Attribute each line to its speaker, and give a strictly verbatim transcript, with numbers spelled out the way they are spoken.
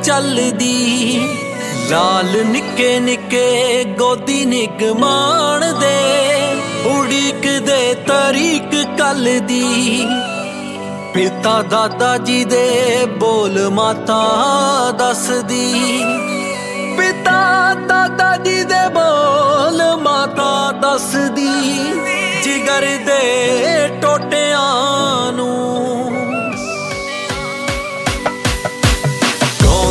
Speaker 1: ਚੱਲਦੀ। ਲਾਲ ਨਿੱਕੇ ਨਿੱਕੇ ਗੋਦੀ ਨਿਗਮਾਨ ਦੇ ਉਡੀਕ ਦੇ ਤਰੀਕ ਕੱਲ ਦੀ। ਪਿਤਾ ਦਾਦਾ ਜੀ ਦੇ ਬੋਲ ਮਾਤਾ ਦੱਸਦੀ। ਪਿਤਾ ਦਾਦਾ ਜੀ ਦੇ ਬੋਲ ਮਾਤਾ ਦੱਸਦੀ। ਜਿਗਰ ਦੇ